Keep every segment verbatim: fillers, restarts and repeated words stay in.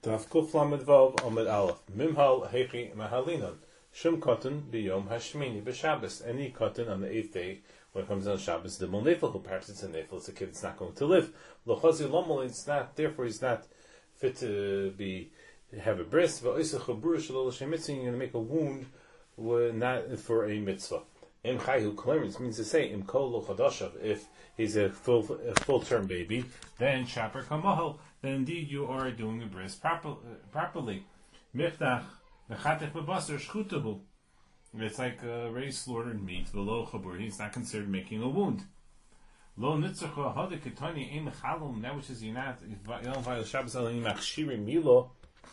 Daf Kuf Lamed Vav Amid Aleph Mimhal Hechi Mahalinon Shum Cotton Biyom Hashmini B'Shabbos. Any cotton on the eighth day when it comes on Shabbos, the Mol Nefel, who perhaps it's a Nefel, it's a kid, it's not going to live. Lochazi Lomol, it's not, therefore he's not fit to be have a bris. But Isa Chabur Shalol Hashem Mitzvah, you're going to make a wound, not for a mitzvah. Im Chayhu Clarence means to say Im Kol Lo Chadashav, if he's a full a full term baby, then Shaper Kamahal, then indeed you are doing a bris proper, uh, properly. Miftach Nechatech B'Basar Shchutahu. It's like uh, already slaughtered meat. Below Chabur, he's not considered making a wound. Lo Nitzach Hada Ketani Ein Chalom. That which is you're not Yom Shabbos Alim Machshirim Milo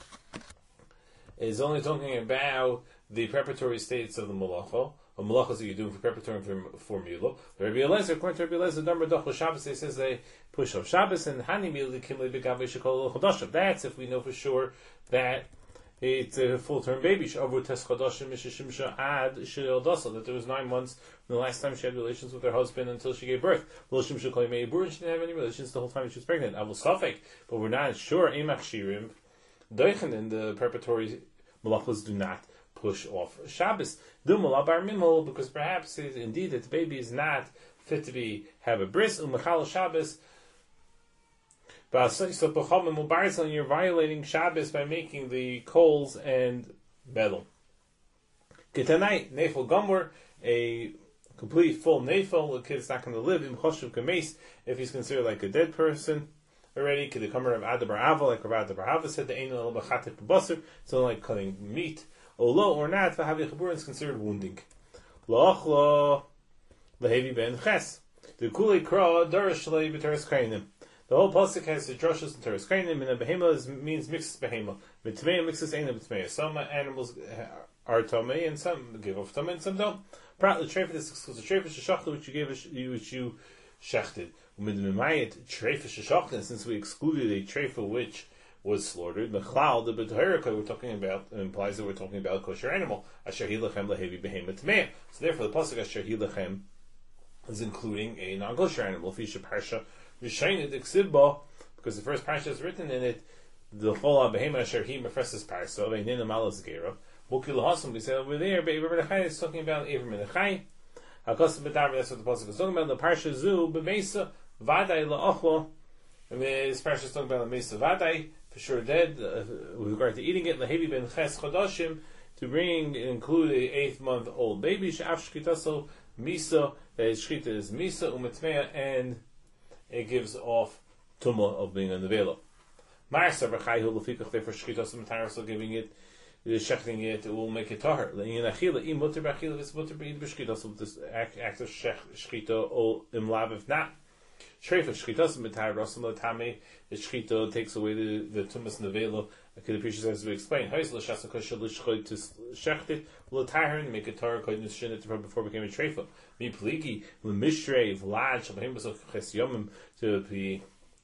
is only talking about the preparatory states of the malacha. A malachas that you're doing for preparatory for, for Milo. Rabbi Eliezer, according to Rabbi Eliezer, number Dochel Shabbos, he says they push off Shabbos and Hani Milo Kimle Begavei Shekol Chodashav. That's if we know for sure that it's a full-term baby. Shavu Tes Chodashim Mishishimsha Ad Shil Dasa, that there was nine months from the last time she had relations with her husband until she gave birth. Lo Shimsha Kol Yemei Yibur, and she didn't have any relations the whole time she was pregnant. Avul Safek, but we're not sure. Emach Shirim Doichen in the preparatory malachas do not push off Shabbos. Dumala bar mimol, because perhaps it, indeed that the baby is not fit to be have a bris umechal Shabbos. But you're violating Shabbos by making the coals and metal. Ketanai nefel gomor, a complete full nefel. The kid's not going to live in choshev kameis if he's considered like a dead person already. Could the comer of Adabar Ava, like Rav Adabar Ava said, the ein el b'chatek b'basar. It's only like cutting meat. Olo or not, v'havi chabur is considered wounding. Loachlo lehevi ben ches. The kuli kra darash shlei b'teres kainim. The whole pasuk has the drushes and teres kainim, and the behema means mixes behema. B'tmei mixes ein b'tmei. Some animals are tomei, and some give off tomei, and some don't. Prat l'treifah, this excludes the treifah sheshachta, which you gave, which you shechted. U'midmimayit treifah sheshachta, since we excluded a treifah which was slaughtered. Mechlal, the b'tahirika we're talking about implies that we're talking about a kosher animal. Asher hilachem lehevi behema tmei. So therefore, the pasuk asher hilachem is including a non-kosher animal. Fisha parsha Rishayne Diksibba, because the first parsha is written in it, the whole behema asher he mefreses parsa of einina malas gera. Mukil hasam, we said over there, but Aver Menachai is talking about Aver Menachai. Hakosim b'davar, that's what the pasuk is talking about. The parsha zu b'meisa vaday la'achlo. And this parsha is talking about the meisa vaday, for sure dead, uh, with regard to eating it. Lehevi ben ches chodashim, to bring include a eighth month old baby. She'af shkitaso misa, that his shkita is misa umetmea, and it gives off tumah of being in the velo. Marsa v'chayhu l'fikach, therefore shkitas u'matar, so giving it, shechting it, it will make it tahar. Le'in achila, im mutter b'achila, v'is mutter b'id b'shkitas, so this act of shchita o imlav, if not. Shreifa shchitas u'matar, rasam l'tameh, the shchita takes away the, the tumas in the velo. Okay, the preacher says, we explain, Hais l'shasa kashal l'shchit to shecht it, l'tahar, and make it tahar, koid n'shin it before it became a treifa. Mi pligi, l'mishrei, v'lad, shabahim b'sok ches yomim, to be,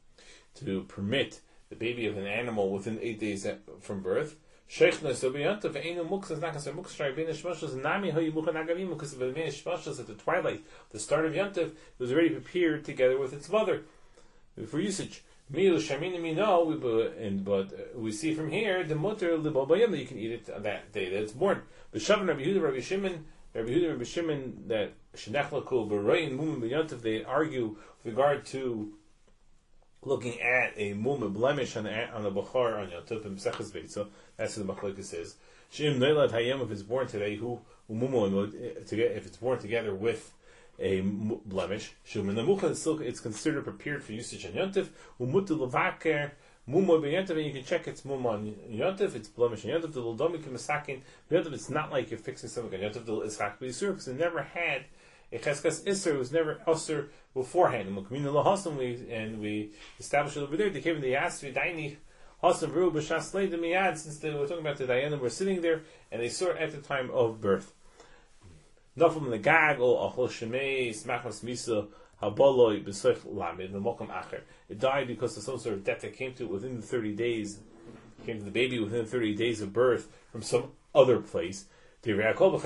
to permit the baby of an animal within eight days from birth. Sheichna, so b'yanta, v'einu muks, is not considered muks, shrai, v'einu shmashas, nami hoyi muchan agavim, because of the v'einu shmashas at the twilight, the start of Yantav, it was already prepared together with its mother for usage. Mil shamini mino, and but uh, we see from here the mutter libobayim that you can eat it on that day that it's born. But Shavan Rabbi Yehuda, Rabbi Shimon, Rabbi Yehuda, Rabbi Shimon that shenechlakul b'royin mum b'yantav, they argue with regard to looking at a mum blemish on the on the bachar on yantav and b'sechas beitza. That's what the machlokes says. Shim neilad hayem, if it's born today, who umumo to get if it's born together with a blemish. It's considered prepared for usage on Yontif. Umutu levaker mumo b'Yontif, and you can check its mum on Yontif. It's blemish on Yontif. The l'domi k'masakin b'Yontif. It's not like you're fixing something on Yontif. The ischak b'Yisur, because it never had a cheskas iser. It was never usher beforehand. And we established it over there. They came in the yasvi daini hasam ru b'shas leid miyad. Since they were talking about the dayanim were sitting there, and they saw it at the time of birth. Nafum legag or achol shemei smachas misa haboloi b'soich lamed v'mokam acher. It died because of some sort of death that came to it within the thirty days, came to the baby within the thirty days of birth from some other place. Everyone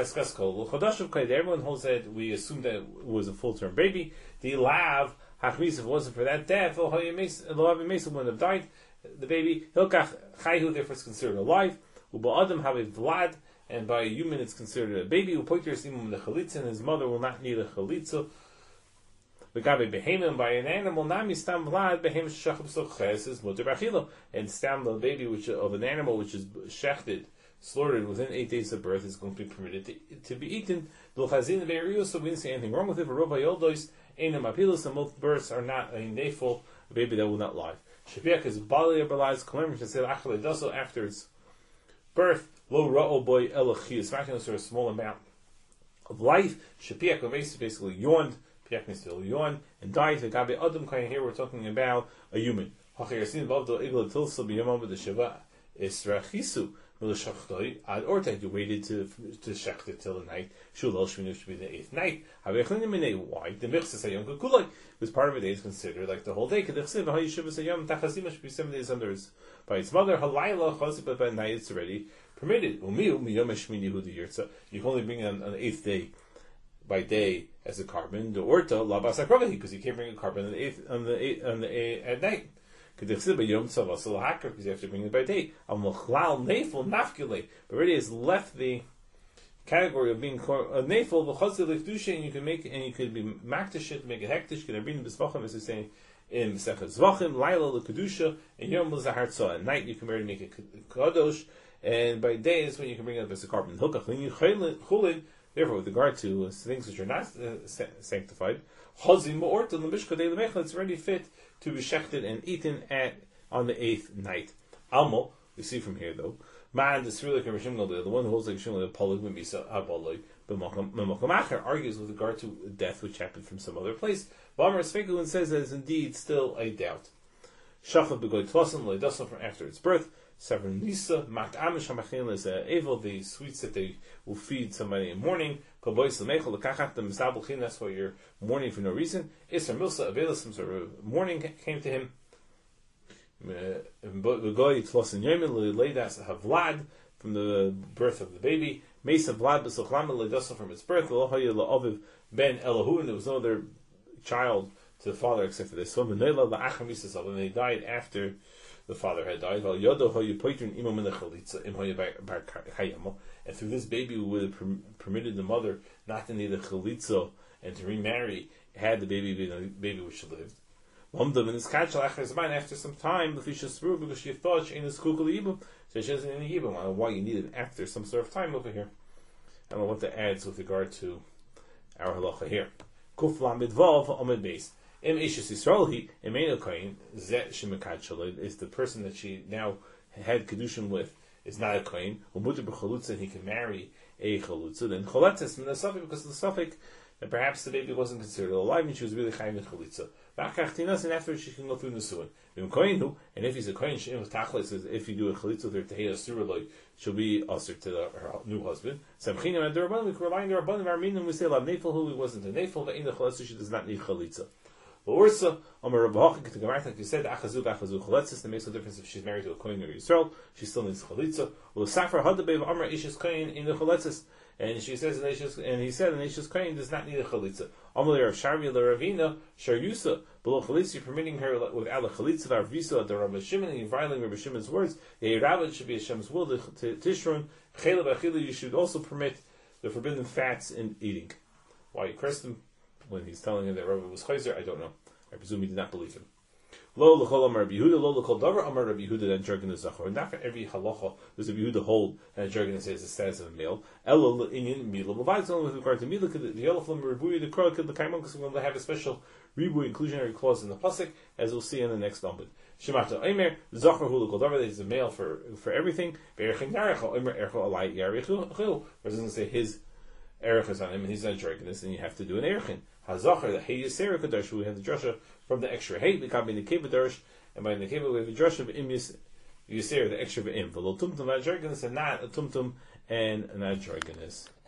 holds that we assume that it was a full-term baby. The lav hachmis, if it wasn't for that death, the lav mesa wouldn't have died. the baby. Hilkach chayhu, therefore it's considered alive. Uba adam have a vlad, and by a human it's considered a baby. Upoiter simum the chalitza, and his mother will not need a chalitza. Begabe behemim, by an animal, nami stam vlad behem shachab soches is mutter bachilo, and stam the baby which of an animal which is shechted, slaughtered within eight days of birth is going to be permitted to, to be eaten. So we didn't see anything wrong with it. And most births are not a nafel, a baby that will not lie. Shapiach is bali abelaz kolim after its birth. Lo ra'o boy elachi is making a small amount of life. Shapiach basically yawned. Piach means to yawn and died. The gabe adam kain here we're talking about a human. Hachirasin above the igla tilsa biyamam with the shiva israchisu. Or that you waited to to shecht it till the night. Shul should be the eighth night. Why? The mitzvah sayom kulay because part of a day is considered like the whole day. Should be seven days under its by its mother. Halayla chazit, but by night it's already permitted. You can only bring it on, on the eighth day by day as a carbon. The orta labas because you can't bring a carbon on the eighth on the eighth, on the eighth, at night. Because you have to bring it by day. But already has left the category of being a nefel, and you can make it, and you could be maktish it, make it hektish, can bring the bisvachim, as we say in Mesechet Zvachim, laila l'kedusha, and yom l'zahartza. At night you can already make it kadosh, and by day is when you can bring it up as a carbon. Therefore, with regard to uh, things which are not uh, sanctified, it's already fit to be shechted and eaten at on the eighth night. Almo, we see from here though, man the the one who holds like Shimon Polig Mibisa Aboloi, but Mamacher argues with regard to death which happened from some other place. Bamar Svekulin says that is indeed still a doubt. Shachal Begoy Tlosan Loidosan from after its birth. Seven Nisa, Mat Amish Hamachin is evil, the sweets that they will feed somebody in mourning. Kobois Lemechel, the Kachat, the Misabulchin, that's why you're mourning for no reason. Isra Milsa, Avela, some sort of mourning came to him. Begoy Tlosan Yemen, Leidas Havlad, from the birth of the baby. Mesa Vlad, Besochlama, Leidosa from its birth. Lohoya La'aviv Ben Elahu, and there was no other child to the father except for this one. And they died after the father had died. And through this baby we would have permitted the mother not to need a chalitza and to remarry had the baby been a baby which lived. After some time, because she thought she was kukul, so she doesn't need yibum. I don't know why you need it after some sort of time over here. I don't know what that adds with regard to our halacha here. Kuf lamid vav amid base. Im Ishus Yisrael, he Emmanuel Kohen Zet Shemekad Shalod is the person that she now had kedushin with is not a Kohen. Umuter b'chalutza, and he can marry a chalutza. Then choletes from the suffix because of the suffix that perhaps the baby wasn't considered alive and she was really chayim in chalitza. V'achachtinas, and after she can go through nesuin. V'im Kohen, and if he's a Kohen, she'im tachlis, if you do a chalitza with her tehei asuraloi, she'll be asur to the, her new husband. Samchinim and derabban, we can rely on derabban of our minim. We say lav nefel who he wasn't a nefel, but in the chalitza she does not need chalitza. Ursa, Amar Rabbi to Gemara, like you said, Achazuk, Achazuk, Chaletzis, that makes no difference if she's married to a Kohen or Yisrael, she still needs Chalitza. Well, Safar Hadabev Amar Ishis Kohen in the Chaletzis, and she says, and he said, an Ishis Kohen does not need a Chalitza. Amalei Rav Sharvi Ravina, Sharyusa, below Chalitza, permitting her without a Chalitza, Arvisa, the Rabbi Shimon, and you're violating Rabbi Shimon's words. The Rabbit should be Hashem's will, the Tishrun, Chela Bachila, you should also permit the forbidden fats in eating. Why you cursed him when he's telling him that Rabbi was Chayzer, I don't know. I presume he did not believe him. Lo l'chol amar Rabbi Yehuda, lo l'chol davar amar Rabbi Yehuda, and jargon is zachor. And not for every halacha does Rabbi Yehuda hold and jargon says the status of a male. Elo l'inyan mila l'vayz, only with regard to mila, the yolachlam ribuyi, the krah, the kaimon, because we're going to have a special ribuyi inclusionary clause in the pasuk, as we'll see in the next Amud. Shemata Omer, zachor hu l'chol davar, that is a male for for everything. Be'erchin yarecha, Omer ercha alai yarechu, where it doesn't say his erech is on him, and he's not jargonist, and you have to do an erchin. Hazachar, the Hey Yisera Kadosh, we have the drasha from the extra Hey, we come in the Keva Darsh, and by the Keva we have the drasha of Im Yisera, the extra of Im. V'lo tumtum, not jargonist, and not a tumtum, and not jargonist.